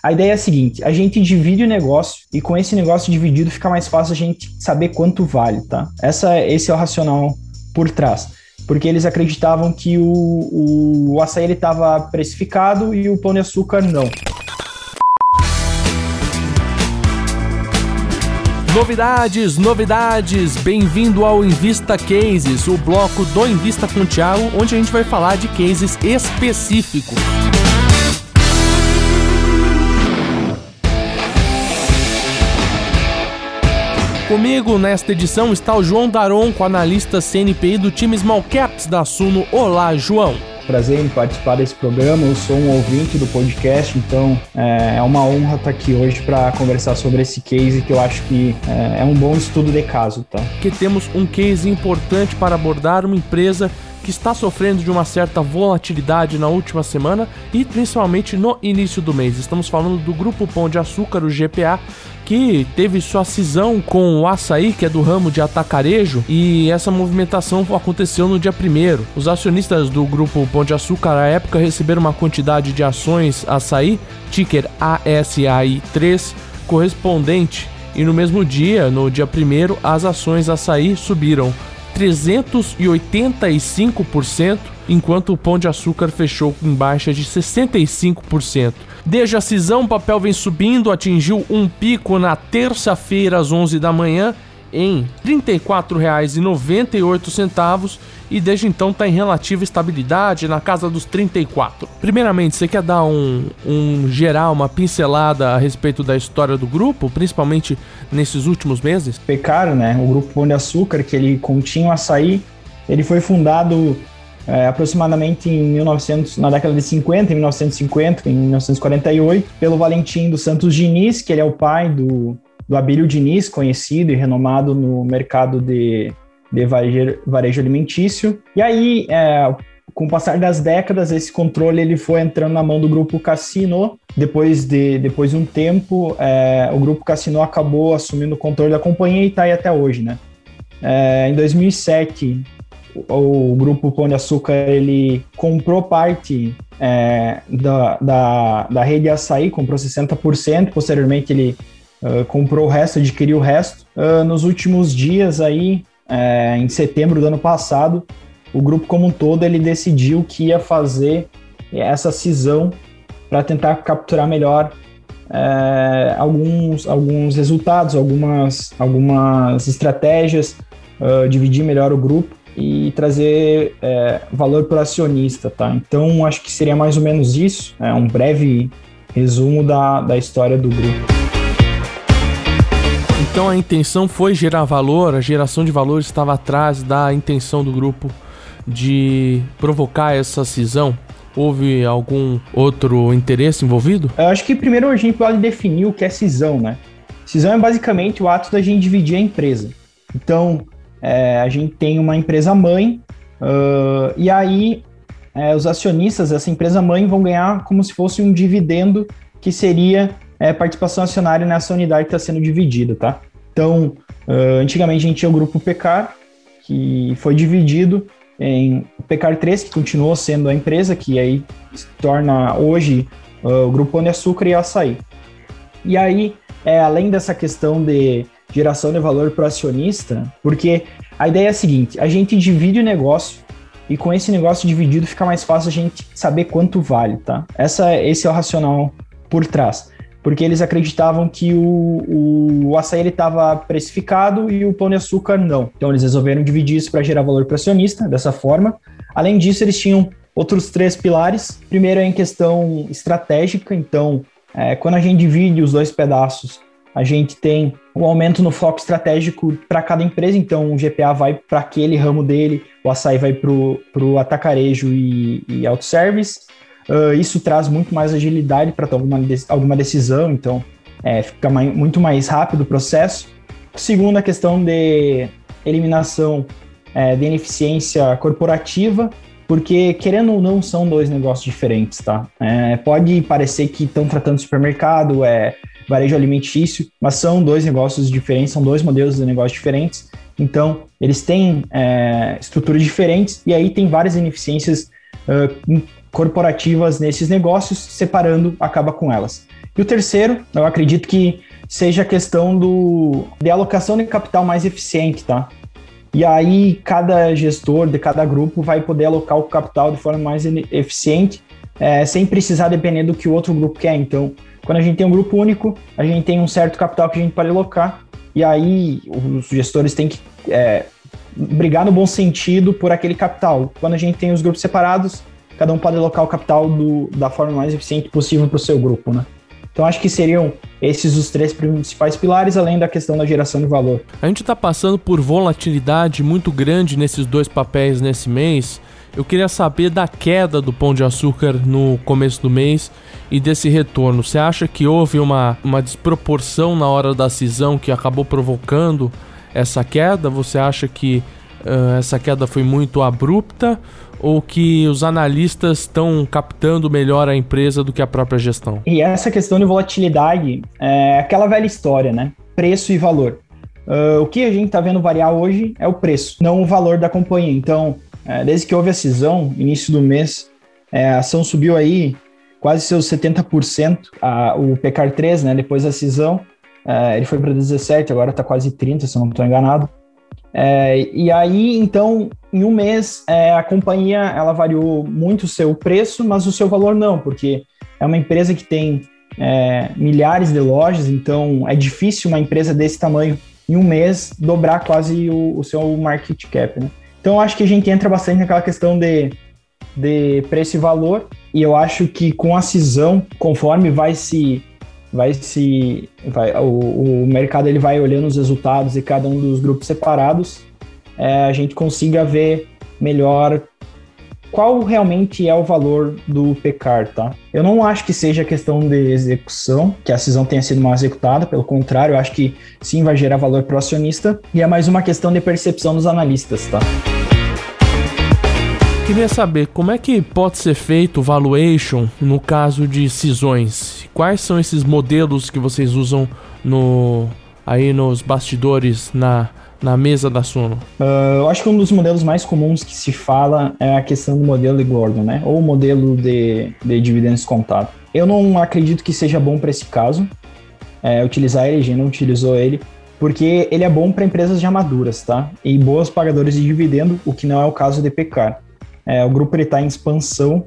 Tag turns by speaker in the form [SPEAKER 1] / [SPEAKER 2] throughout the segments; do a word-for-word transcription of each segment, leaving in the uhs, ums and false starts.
[SPEAKER 1] A ideia é a seguinte, a gente divide o negócio e com esse negócio dividido fica mais fácil a gente saber quanto vale, tá? Essa, esse é o racional por trás. Porque eles acreditavam que o, o, o açaí estava precificado e o Pão de Açúcar não.
[SPEAKER 2] Novidades, novidades, bem-vindo ao Invista Cases, o bloco do Invista com o Thiago, onde a gente vai falar de cases específicos. Comigo nesta edição está o João Daronco, analista C N P I do time Small Caps da Suno. Olá, João.
[SPEAKER 1] Prazer em participar desse programa, eu sou um ouvinte do podcast, então é uma honra estar aqui hoje para conversar sobre esse case que eu acho que é, é um bom estudo de caso, tá?
[SPEAKER 2] Que temos um case importante para abordar, uma empresa que está sofrendo de uma certa volatilidade na última semana e principalmente no início do mês. Estamos falando do Grupo Pão de Açúcar, o G P A, que teve sua cisão com o Açaí, que é do ramo de atacarejo, e essa movimentação aconteceu no dia primeiro. Os acionistas do Grupo Pão de Açúcar, à época, receberam uma quantidade de ações Açaí, ticker A S A I três, correspondente, e no mesmo dia, no dia primeiro, as ações Açaí subiram trezentos e oitenta e cinco por cento, enquanto o Pão de Açúcar fechou em baixa de sessenta e cinco por cento. Desde a cisão, o papel vem subindo, atingiu um pico na terça-feira às onze da manhã em trinta e quatro reais e noventa e oito centavos e desde então está em relativa estabilidade na casa dos trinta e quatro. Primeiramente, você quer dar um, um geral, uma pincelada a respeito da história do grupo, principalmente nesses últimos meses?
[SPEAKER 1] Pecar, né? O Grupo Pão de Açúcar, que ele continha o açaí, ele foi fundado é, aproximadamente em mil e novecentos, na década de cinquenta, em mil novecentos e cinquenta, em mil novecentos e quarenta e oito, pelo Valentim dos Santos Diniz, que ele é o pai do, do Abílio Diniz, conhecido e renomado no mercado de, de varejo, varejo alimentício. E aí, é, com o passar das décadas, esse controle ele foi entrando na mão do Grupo Casino. Depois de, depois de um tempo, é, o Grupo Casino acabou assumindo o controle da companhia e está aí até hoje, né? É, em dois mil e sete, o, o Grupo Pão de Açúcar ele comprou parte é, da, da, da rede Açaí, comprou sessenta por cento, posteriormente ele uh, comprou o resto, adquiriu o resto. Uh, nos últimos dias, aí, é, em setembro do ano passado, o grupo como um todo ele decidiu que ia fazer essa cisão para tentar capturar melhor é, alguns, alguns resultados, algumas, algumas estratégias, uh, dividir melhor o grupo e trazer é, valor para o acionista, tá? Então, acho que seria mais ou menos isso, é um breve resumo da, da história do grupo.
[SPEAKER 2] Então, a intenção foi gerar valor, a geração de valor estava atrás da intenção do grupo de provocar essa cisão? Houve algum outro interesse envolvido?
[SPEAKER 1] Eu acho que primeiro a gente pode definir o que é cisão, né? Cisão é basicamente o ato da gente dividir a empresa. Então, é, a gente tem uma empresa mãe, uh, e aí é, os acionistas dessa empresa mãe vão ganhar como se fosse um dividendo que seria é, participação acionária nessa unidade que está sendo dividida, tá? Então, uh, antigamente a gente tinha o Grupo Pecar, que foi dividido em Pecar três, que continuou sendo a empresa, que aí se torna hoje uh, o Grupo Pão de Açúcar e Açaí. E aí, é, além dessa questão de geração de valor para o acionista, porque a ideia é a seguinte, a gente divide o negócio e com esse negócio dividido fica mais fácil a gente saber quanto vale, tá? Essa, esse é o racional por trás. Porque eles acreditavam que o, o, o açaí estava precificado e o Pão de Açúcar não. Então eles resolveram dividir isso para gerar valor para o acionista, dessa forma. Além disso, eles tinham outros três pilares. Primeiro é em questão estratégica. Então, é, quando a gente divide os dois pedaços, a gente tem um aumento no foco estratégico para cada empresa. Então o G P A vai para aquele ramo dele, o açaí vai para o atacarejo e, e autosservice. Uh, isso traz muito mais agilidade para alguma, alguma decisão, então é, fica mais, muito mais rápido o processo. Segundo, a questão de eliminação é, de ineficiência corporativa, porque, querendo ou não, são dois negócios diferentes, tá? É, pode parecer que estão tratando supermercado, é, varejo alimentício, mas são dois negócios diferentes, são dois modelos de negócio diferentes, então eles têm é, estruturas diferentes e aí tem várias ineficiências uh, corporativas nesses negócios, separando acaba com elas. E o terceiro, eu acredito que seja a questão do, de alocação de capital mais eficiente, tá? E aí, cada gestor de cada grupo vai poder alocar o capital de forma mais eficiente, é, sem precisar depender do que o outro grupo quer. Então, quando a gente tem um grupo único, a gente tem um certo capital que a gente pode alocar, e aí os gestores têm que é, brigar no bom sentido por aquele capital. Quando a gente tem os grupos separados, cada um pode alocar o capital do, da forma mais eficiente possível para o seu grupo, né? Então, acho que seriam esses os três principais pilares, além da questão da geração de valor.
[SPEAKER 2] A gente está passando por volatilidade muito grande nesses dois papéis nesse mês. Eu queria saber da queda do Pão de Açúcar no começo do mês e desse retorno. Você acha que houve uma, uma desproporção na hora da cisão que acabou provocando essa queda? Você acha que uh, essa queda foi muito abrupta ou que os analistas estão captando melhor a empresa do que a própria gestão?
[SPEAKER 1] E essa questão de volatilidade é aquela velha história, né? Preço e valor. Uh, o que a gente está vendo variar hoje é o preço, não o valor da companhia. Então, é, desde que houve a cisão, início do mês, é, a ação subiu aí quase seus setenta por cento. A, o P E C A R três, né, depois da cisão, é, ele foi para dezessete, agora está quase trinta, se eu não estou enganado. É, e aí, então, em um mês, é, a companhia ela variou muito o seu preço, mas o seu valor não, porque é uma empresa que tem é, milhares de lojas, então é difícil uma empresa desse tamanho, em um mês, dobrar quase o, o seu market cap, né? Então, eu acho que a gente entra bastante naquela questão de, de preço e valor, e eu acho que com a cisão, conforme vai se... vai se vai, o, o mercado ele vai olhando os resultados de cada um dos grupos separados, é, a gente consiga ver melhor qual realmente é o valor do P E C A R, tá? Eu não acho que seja questão de execução, que a cisão tenha sido mal executada, pelo contrário, eu acho que sim vai gerar valor para o acionista, e é mais uma questão de percepção dos analistas, tá?
[SPEAKER 2] Queria saber como é que pode ser feito o valuation no caso de cisões. Quais são esses modelos que vocês usam no, aí nos bastidores, na, na mesa da Suno?
[SPEAKER 1] Uh, eu acho que um dos modelos mais comuns que se fala é a questão do modelo de Gordon, né? Ou o modelo de, de dividendos descontado. Eu não acredito que seja bom para esse caso, é, utilizar ele, a gente não utilizou ele, porque ele é bom para empresas já maduras, tá? E boas pagadoras de dividendo, o que não é o caso do P E C A R. É, o grupo está em expansão,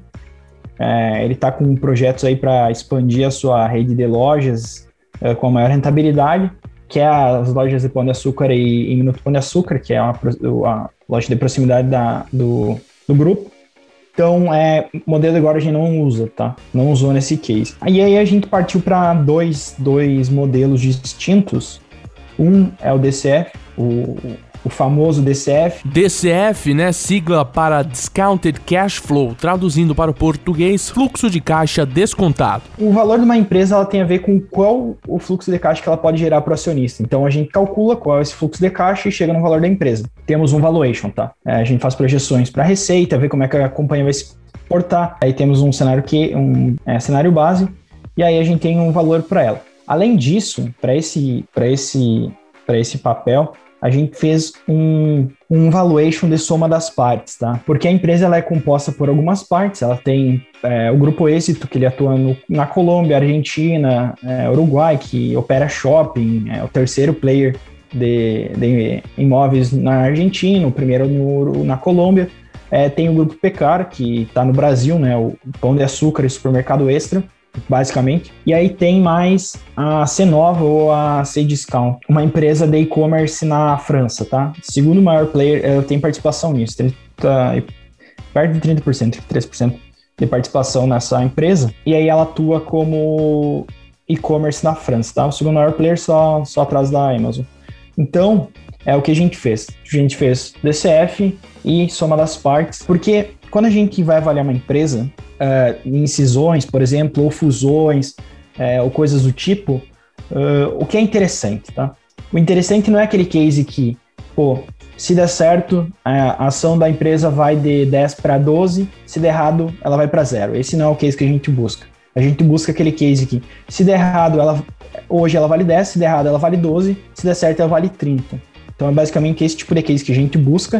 [SPEAKER 1] é, ele está com projetos aí para expandir a sua rede de lojas é, com a maior rentabilidade, que é as lojas de Pão de Açúcar e, e Minuto Pão de Açúcar, que é uma, a loja de proximidade da, do, do grupo. Então, é, modelo agora a gente não usa, tá? Não usou nesse case. E aí a gente partiu para dois, dois modelos distintos. Um é o D C F, o... o famoso D C F.
[SPEAKER 2] D C F, né, sigla para Discounted Cash Flow, traduzindo para o português, fluxo de caixa descontado.
[SPEAKER 1] O valor de uma empresa ela tem a ver com qual o fluxo de caixa que ela pode gerar para o acionista. Então a gente calcula qual é esse fluxo de caixa e chega no valor da empresa. Temos um valuation, tá? É, a gente faz projeções para a receita, ver como é que a companhia vai se portar. Aí temos um cenário que um é, cenário base e aí a gente tem um valor para ela. Além disso, para esse para esse para esse papel a gente fez um, um valuation de soma das partes, tá? Porque a empresa ela é composta por algumas partes, ela tem é, o Grupo Êxito, que ele atua no, na Colômbia, Argentina, é, Uruguai, que opera shopping, é o terceiro player de, de imóveis na Argentina, o primeiro no, na Colômbia. É, tem o Grupo P E C A R, que está no Brasil, né? O Pão de Açúcar e o Supermercado Extra, basicamente. E aí tem mais a Cenova ou a Cdiscount, uma empresa de e-commerce na França, tá? Segundo maior player, ela tem participação nisso, trinta, perto de trinta por cento, trinta e três por cento de participação nessa empresa. E aí ela atua como e-commerce na França, tá? O segundo maior player só, só atrás da Amazon. Então, é o que a gente fez. A gente fez D C F e soma das partes, porque quando a gente vai avaliar uma empresa, uh, em cisões, por exemplo, ou fusões, uh, ou coisas do tipo, uh, o que é interessante, tá? O interessante não é aquele case que, pô, se der certo, a ação da empresa vai de dez para doze, se der errado, ela vai para zero. Esse não é o case que a gente busca. A gente busca aquele case que, se der errado, ela, hoje ela vale dez, se der errado, ela vale doze, se der certo, ela vale trinta. Então, é basicamente esse tipo de case que a gente busca.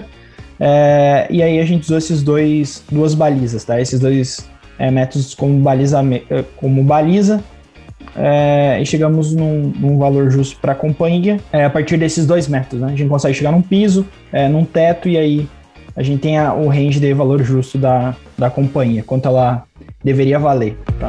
[SPEAKER 1] É, e aí a gente usou esses dois, duas balizas, tá? Esses dois é, métodos como baliza, como baliza é, e chegamos num, num valor justo para a companhia é, a partir desses dois métodos, né? A gente consegue chegar num piso, é, num teto, e aí a gente tem a, o range de valor justo da, da companhia, quanto ela deveria valer, tá?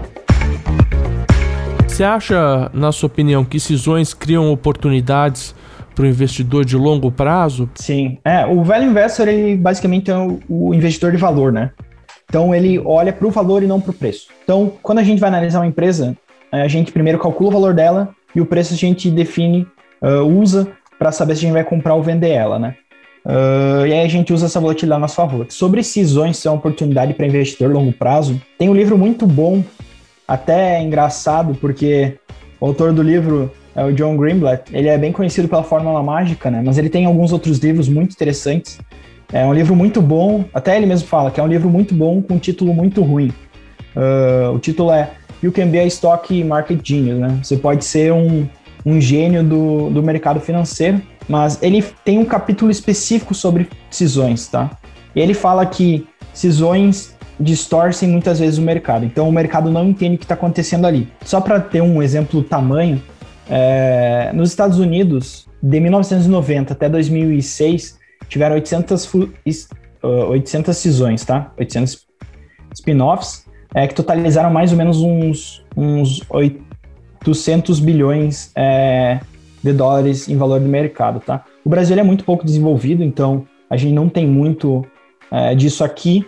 [SPEAKER 2] Você acha, na sua opinião, que cisões criam oportunidades para o investidor de longo prazo?
[SPEAKER 1] Sim. É, o value investor, ele basicamente é o, o investidor de valor, né? Então, ele olha para o valor e não para o preço. Então, quando a gente vai analisar uma empresa, a gente primeiro calcula o valor dela e o preço a gente define, uh, usa para saber se a gente vai comprar ou vender ela, né? Uh, e aí a gente usa essa volatilidade a nosso favor. Sobre cisões ser uma oportunidade para investidor a longo prazo, tem um livro muito bom, até é engraçado, porque o autor do livro é o John Greenblatt. Ele é bem conhecido pela Fórmula Mágica, né? Mas ele tem alguns outros livros muito interessantes. É um livro muito bom, até ele mesmo fala que é um livro muito bom com um título muito ruim. Uh, o título é You Can Be a Stock Market Genius, né? Você pode ser um, um gênio do, do mercado financeiro, mas ele tem um capítulo específico sobre cisões, tá? E ele fala que cisões distorcem muitas vezes o mercado, então o mercado não entende o que está acontecendo ali. Só para ter um exemplo do tamanho, é, nos Estados Unidos, de mil novecentos e noventa até dois mil e seis, tiveram oitocentas, oitocentas cisões, tá? oitocentos spin-offs, é, que totalizaram mais ou menos uns, uns oitocentos bilhões é, de dólares em valor do mercado, tá? O Brasil é muito pouco desenvolvido, então a gente não tem muito é, disso aqui.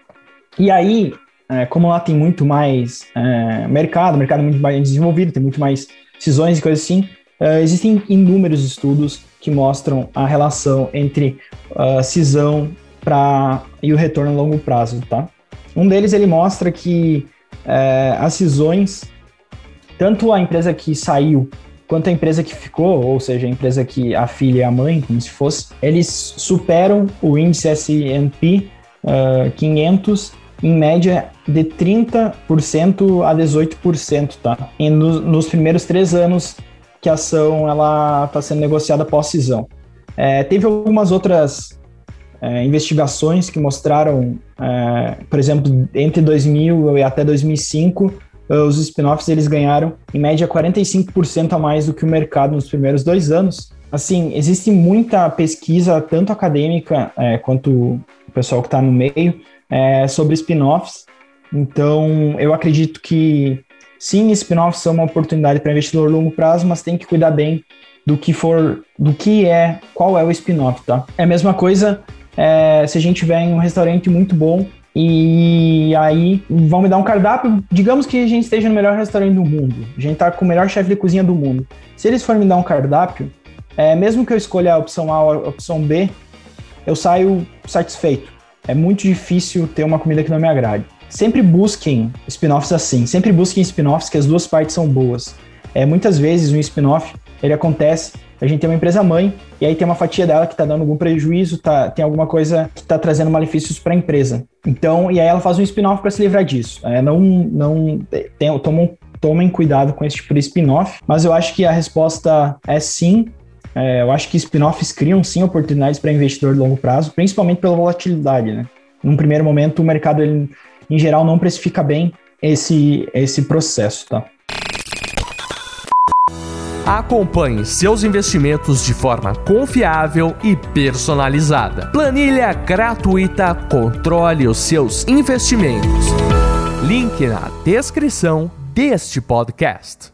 [SPEAKER 1] E aí, é, como lá tem muito mais é, mercado, o mercado é muito mais desenvolvido, tem muito mais cisões e coisas assim, é, existem inúmeros estudos que mostram a relação entre a cisão pra, e o retorno a longo prazo, tá? Um deles, ele mostra que é, as cisões, tanto a empresa que saiu quanto a empresa que ficou, ou seja, a empresa que a filha e a mãe, como se fosse, eles superam o índice S and P uh, quinhentos em média de trinta por cento a dezoito por cento, tá? E no, nos primeiros três anos que a ação está sendo negociada pós-cisão. É, teve algumas outras é, investigações que mostraram, é, por exemplo, entre dois mil e até dois mil e cinco, os spin-offs eles ganharam, em média, quarenta e cinco por cento a mais do que o mercado nos primeiros dois anos. Assim, existe muita pesquisa, tanto acadêmica é, quanto o pessoal que está no meio, é, sobre spin-offs. Então, eu acredito que sim, spin-offs são uma oportunidade para investidor a longo prazo, mas tem que cuidar bem do que for, do que é, qual é o spin-off, tá? É a mesma coisa é, se a gente tiver em um restaurante muito bom e aí vão me dar um cardápio, digamos que a gente esteja no melhor restaurante do mundo, a gente tá com o melhor chefe de cozinha do mundo. Se eles forem me dar um cardápio, é, mesmo que eu escolha a opção A ou a opção B, eu saio satisfeito. É muito difícil ter uma comida que não me agrade. Sempre busquem spin-offs assim, sempre busquem spin-offs que as duas partes são boas. É, muitas vezes um spin-off, ele acontece, a gente tem uma empresa mãe, e aí tem uma fatia dela que está dando algum prejuízo, tá, tem alguma coisa que está trazendo malefícios para a empresa. Então, e aí ela faz um spin-off para se livrar disso. É, não, não, tem, tomam, tomem cuidado com esse tipo de spin-off, mas eu acho que a resposta é sim. É, eu acho que spin-offs criam sim oportunidades para investidor de longo prazo, principalmente pela volatilidade, né? Num primeiro momento, o mercado, ele, em geral, não precifica bem esse, esse processo, tá?
[SPEAKER 2] Acompanhe seus investimentos de forma confiável e personalizada. Planilha gratuita controle os seus investimentos. Link na descrição deste podcast.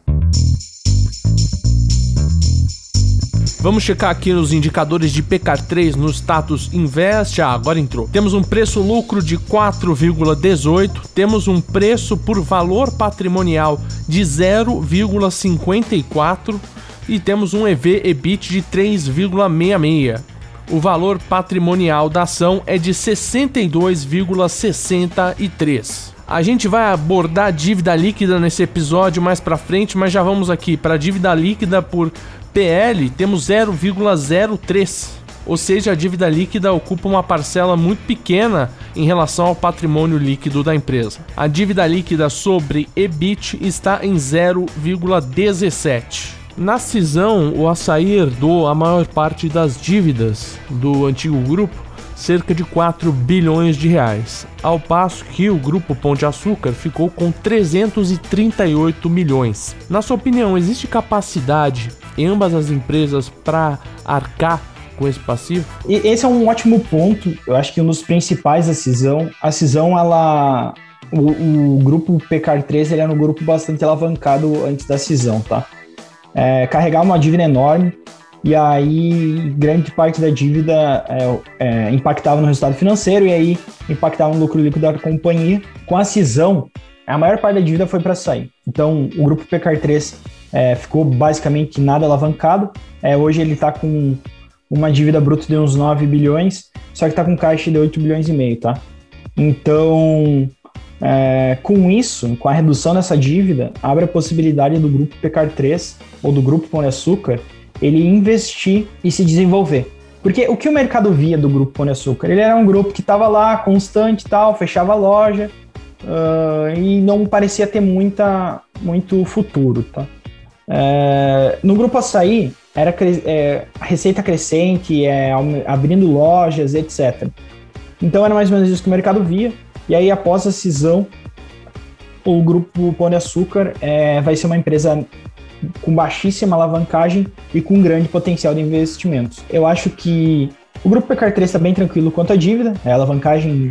[SPEAKER 2] Vamos checar aqui os indicadores de P K três no status Invest. Ah, agora entrou. Temos um preço-lucro de quatro vírgula dezoito. Temos um preço por valor patrimonial de zero vírgula cinquenta e quatro. E temos um E V/E B I T de três vírgula sessenta e seis. O valor patrimonial da ação é de sessenta e dois vírgula sessenta e três. A gente vai abordar a dívida líquida nesse episódio mais pra frente, mas já vamos aqui para a dívida líquida por P L, temos zero vírgula zero três, ou seja, a dívida líquida ocupa uma parcela muito pequena em relação ao patrimônio líquido da empresa. A dívida líquida sobre E B I T está em zero vírgula dezessete. Na cisão, o Açaí herdou a maior parte das dívidas do antigo grupo, cerca de quatro bilhões de reais, ao passo que o Grupo Pão de Açúcar ficou com trezentos e trinta e oito milhões. Na sua opinião, existe capacidade em ambas as empresas para arcar com esse passivo?
[SPEAKER 1] E esse é um ótimo ponto. Eu acho que um dos principais da cisão, a cisão, ela, o, o grupo P C A R três, ele era um grupo bastante alavancado antes da cisão, tá? É, carregava uma dívida enorme, e aí grande parte da dívida é, é, impactava no resultado financeiro, e aí impactava no lucro líquido da companhia. Com a cisão, a maior parte da dívida foi para sair. Então, o grupo P C A R três é, ficou basicamente nada alavancado. É, hoje ele está com uma dívida bruta de uns nove bilhões, só que está com caixa de oito bilhões e meio, tá? Então, é, com isso, com a redução dessa dívida, abre a possibilidade do grupo P C A R três ou do grupo Pão de Açúcar ele investir e se desenvolver. Porque o que o mercado via do grupo Pão de Açúcar? Ele era um grupo que estava lá, constante e tal, fechava a loja uh, e não parecia ter muita, muito futuro, tá? É, no grupo Açaí, era é, receita crescente, é, abrindo lojas, etcétera. Então era mais ou menos isso que o mercado via. E aí, após a cisão, o grupo Pão de Açúcar é, vai ser uma empresa com baixíssima alavancagem e com grande potencial de investimentos. Eu acho que o grupo P C A R três está bem tranquilo quanto à dívida. A alavancagem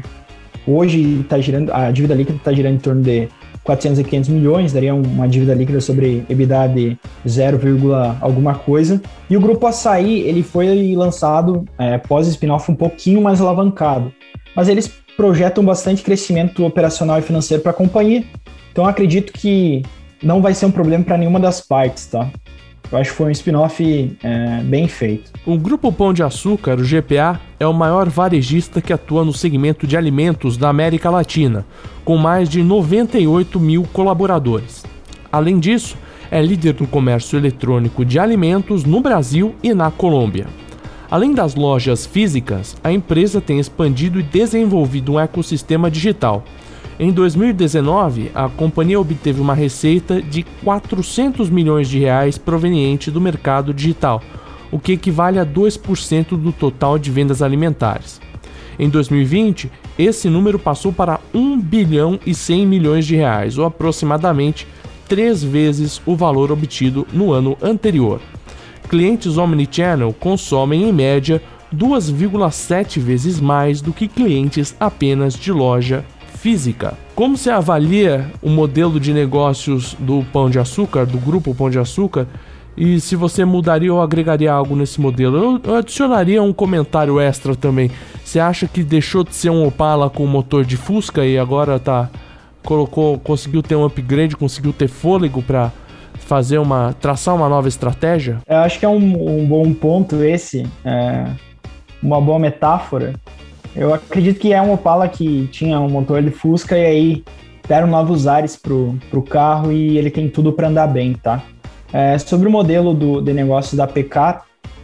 [SPEAKER 1] hoje está girando, a dívida líquida está girando em torno de quatrocentos e quinhentos milhões, daria uma dívida líquida sobre EBITDA de zero, alguma coisa. E o grupo Açaí, ele foi lançado é, pós-spin-off um pouquinho mais alavancado, mas eles projetam bastante crescimento operacional e financeiro para a companhia. Então, eu acredito que não vai ser um problema para nenhuma das partes, tá? Eu acho que foi um spin-off é, bem feito.
[SPEAKER 2] O Grupo Pão de Açúcar, o G P A, é o maior varejista que atua no segmento de alimentos da América Latina, com mais de noventa e oito mil colaboradores. Além disso, é líder no comércio eletrônico de alimentos no Brasil e na Colômbia. Além das lojas físicas, a empresa tem expandido e desenvolvido um ecossistema digital. Em dois mil e dezenove, a companhia obteve uma receita de quatrocentos milhões de reais proveniente do mercado digital, o que equivale a dois por cento do total de vendas alimentares. Em dois mil e vinte, esse número passou para um bilhão e cem milhões de reais, ou aproximadamente três vezes o valor obtido no ano anterior. Clientes omnichannel consomem, em média, duas vírgula sete vezes mais do que clientes apenas de loja física. Como se avalia o modelo de negócios do Pão de Açúcar, do Grupo Pão de Açúcar, e se você mudaria ou agregaria algo nesse modelo? Eu, eu adicionaria um comentário extra também. Você acha que deixou de ser um Opala com motor de Fusca e agora tá, colocou, conseguiu ter um upgrade, conseguiu ter fôlego para fazer uma, traçar uma nova estratégia?
[SPEAKER 1] Eu acho que é um, um bom ponto esse, é uma boa metáfora. Eu acredito que é um Opala que tinha um motor de Fusca e aí deram novos ares pro, pro carro e ele tem tudo para andar bem, tá? É, sobre o modelo do, de negócio da P C A R,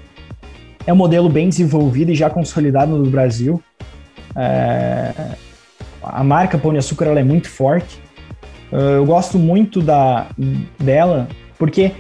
[SPEAKER 1] é um modelo bem desenvolvido e já consolidado no Brasil. É, a marca Pão de Açúcar ela é muito forte. Eu gosto muito da, dela porque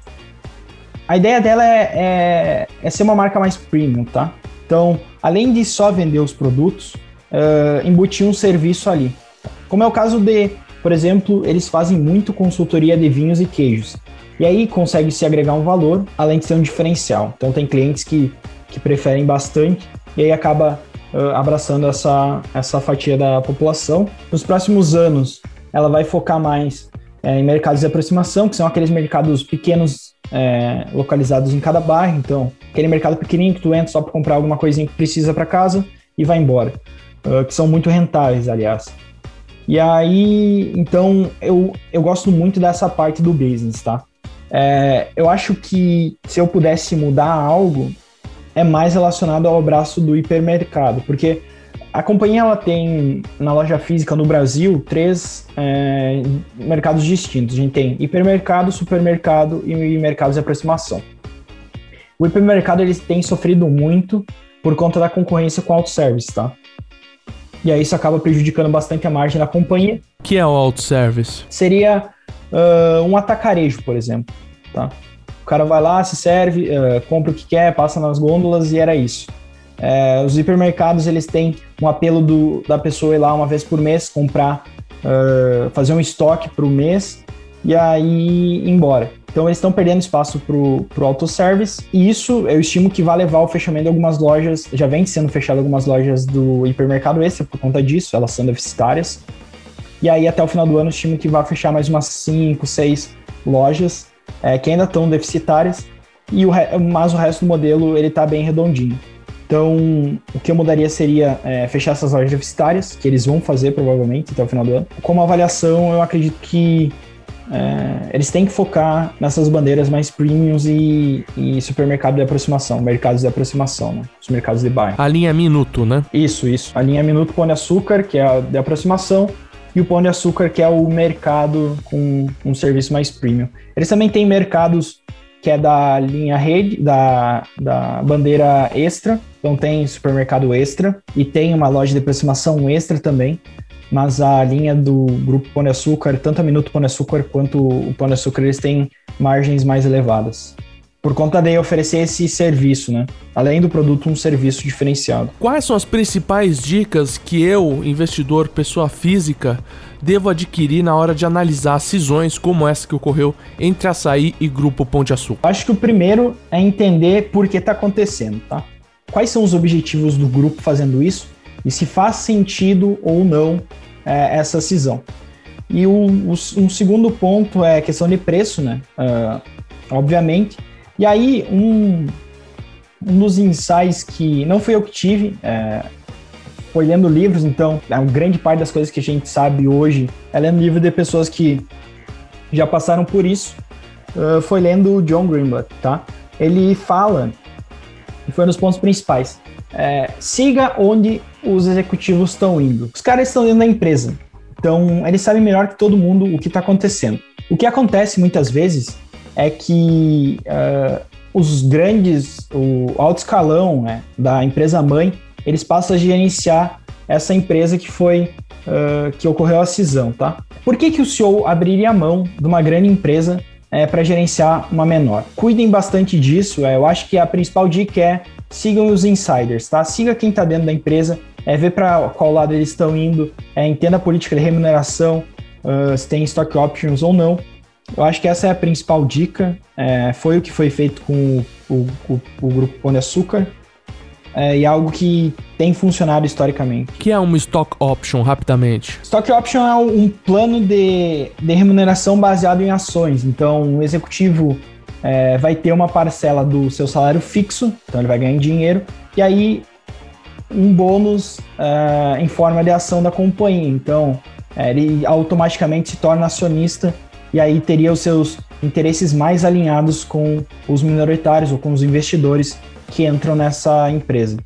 [SPEAKER 1] a ideia dela é, é, é ser uma marca mais premium, tá? Então, além de só vender os produtos, uh, embutir um serviço ali. Como é o caso de, por exemplo, eles fazem muito consultoria de vinhos e queijos. E aí consegue se agregar um valor, além de ser um diferencial. Então tem clientes que, que preferem bastante e aí acaba uh, abraçando essa, essa fatia da população. Nos próximos anos, ela vai focar mais é, em mercados de aproximação, que são aqueles mercados pequenos, é, localizados em cada bairro. Então, aquele mercado pequenininho que tu entra só para comprar alguma coisinha que precisa para casa e vai embora. Uh, que são muito rentáveis, aliás. E aí, então, eu, eu gosto muito dessa parte do business, tá? É, eu acho que se eu pudesse mudar algo, é mais relacionado ao braço do hipermercado, porque a companhia ela tem, na loja física no Brasil, três é, mercados distintos. A gente tem hipermercado, supermercado e mercados de aproximação. O hipermercado ele tem sofrido muito por conta da concorrência com o autosservice, tá? E aí isso acaba prejudicando bastante a margem da companhia.
[SPEAKER 2] O que é o autosservice?
[SPEAKER 1] Seria uh, um atacarejo, por exemplo, tá? O cara vai lá, se serve, uh, compra o que quer, passa nas gôndolas e era isso. É, os hipermercados, eles têm um apelo do, da pessoa ir lá uma vez por mês, comprar, uh, fazer um estoque para o mês e aí ir embora. Então, eles estão perdendo espaço para o autoservice, e isso eu estimo que vai levar ao fechamento de algumas lojas, já vem sendo fechado algumas lojas do hipermercado extra por conta disso, elas são deficitárias. E aí, até o final do ano, eu estimo que vai fechar mais umas cinco, seis lojas é, que ainda estão deficitárias, e o, mas o resto do modelo ele está bem redondinho. Então, o que eu mudaria seria é, fechar essas lojas deficitárias, que eles vão fazer provavelmente até o final do ano. Como avaliação, eu acredito que É, eles têm que focar nessas bandeiras mais premiums e, e supermercado de aproximação, mercados de aproximação, né? Os mercados de bairro.
[SPEAKER 2] A linha Minuto, né?
[SPEAKER 1] Isso, isso. A linha Minuto Pão de Açúcar, que é a de aproximação, e o Pão de Açúcar, que é o mercado com um serviço mais premium. Eles também têm mercados que é da linha rede, da, da bandeira extra, então tem supermercado extra e tem uma loja de aproximação extra também. Mas a linha do Grupo Pão de Açúcar, tanto a Minuto Pão de Açúcar quanto o Pão de Açúcar, eles têm margens mais elevadas. Por conta de oferecer esse serviço, né? Além do produto, um serviço diferenciado.
[SPEAKER 2] Quais são as principais dicas que eu, investidor, pessoa física, devo adquirir na hora de analisar cisões como essa que ocorreu entre Açaí e Grupo Pão de Açúcar?
[SPEAKER 1] Acho que o primeiro é entender por que está acontecendo, tá? Quais são os objetivos do grupo fazendo isso e se faz sentido ou não é, essa cisão. E o, o, um segundo ponto é a questão de preço, né? Uh, obviamente. E aí, um, um dos insights que não fui eu que tive, é, foi lendo livros, então, a grande parte das coisas que a gente sabe hoje é lendo livro de pessoas que já passaram por isso, uh, foi lendo o John Greenblatt, tá? Ele fala, e foi um dos pontos principais, é, siga onde os executivos estão indo. Os caras estão dentro da empresa, então eles sabem melhor que todo mundo o que está acontecendo. O que acontece muitas vezes é que uh, os grandes, o alto escalão, né, da empresa mãe, eles passam a gerenciar essa empresa que foi, uh, que ocorreu a cisão, tá? Por que que o C E O abriria a mão de uma grande empresa é, para gerenciar uma menor? Cuidem bastante disso, é, eu acho que a principal dica é sigam os insiders, tá? Siga quem está dentro da empresa, é, ver para qual lado eles estão indo, é, entenda a política de remuneração, uh, se tem stock options ou não. Eu acho que essa é a principal dica, é, foi o que foi feito com o, o, o Grupo Pão de Açúcar, é, e algo que tem funcionado historicamente.
[SPEAKER 2] O que é uma stock option, rapidamente?
[SPEAKER 1] Stock option é um plano de, de remuneração baseado em ações, então o executivo é, vai ter uma parcela do seu salário fixo, então ele vai ganhar em dinheiro, e aí um bônus é, em forma de ação da companhia, então é, ele automaticamente se torna acionista e aí teria os seus interesses mais alinhados com os minoritários ou com os investidores que entram nessa empresa.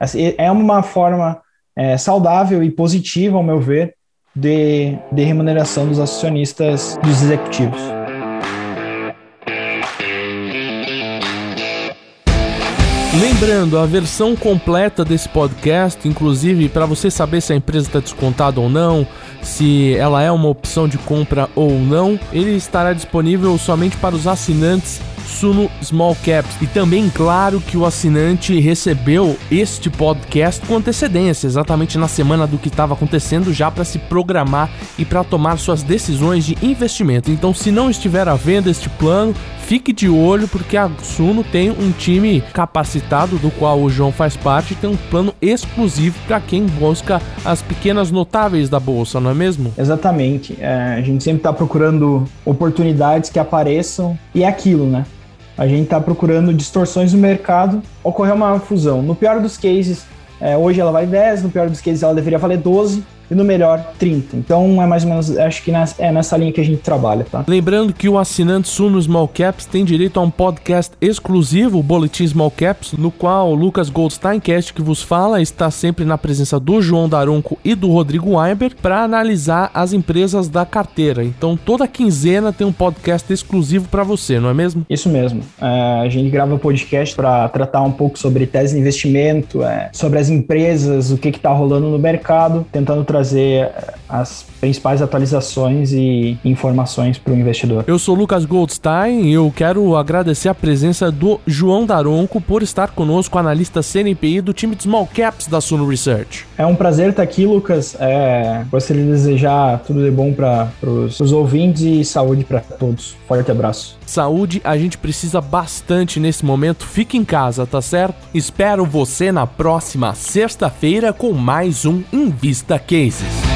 [SPEAKER 1] É uma forma é, saudável e positiva, ao meu ver, de, de remuneração dos acionistas, dos executivos.
[SPEAKER 2] Lembrando, a versão completa desse podcast, inclusive para você saber se a empresa está descontada ou não, se ela é uma opção de compra ou não, ele estará disponível somente para os assinantes Suno Small Caps. E também, claro, que o assinante recebeu este podcast com antecedência, exatamente na semana do que estava acontecendo, já para se programar e para tomar suas decisões de investimento. Então, se não estiver à venda este plano, fique de olho, porque a Suno tem um time capacitado, do qual o João faz parte, e tem um plano exclusivo para quem busca as pequenas notáveis da bolsa, não é mesmo?
[SPEAKER 1] Exatamente. É, a gente sempre está procurando oportunidades que apareçam, e é aquilo, né? A gente está procurando distorções no mercado, ocorreu uma fusão. No pior dos cases, é, hoje ela vale dez, no pior dos cases ela deveria valer doze, e no melhor, trinta. Então é mais ou menos, acho que nessa, é nessa linha que a gente trabalha, tá?
[SPEAKER 2] Lembrando que o assinante Suno Small Caps tem direito a um podcast exclusivo, o Boletim Small Caps, no qual o Lucas Goldstein, cast que vos fala, está sempre na presença do João Daronco e do Rodrigo Weinberg para analisar as empresas da carteira. Então toda quinzena tem um podcast exclusivo para você, não é mesmo?
[SPEAKER 1] Isso mesmo. É, a gente grava podcast para tratar um pouco sobre tese de investimento, é, sobre as empresas, o que está rolando no mercado, tentando trazer trazer as principais atualizações e informações para o investidor.
[SPEAKER 2] Eu sou Lucas Goldstein e eu quero agradecer a presença do João Daronco por estar conosco, analista C N P I do time de Small Caps da Suno Research.
[SPEAKER 1] É um prazer estar aqui, Lucas. É, gostaria de desejar tudo de bom para os ouvintes e saúde para todos. Forte abraço.
[SPEAKER 2] Saúde a gente precisa bastante nesse momento. Fique em casa, tá certo? Espero você na próxima sexta-feira com mais um Invista Cases.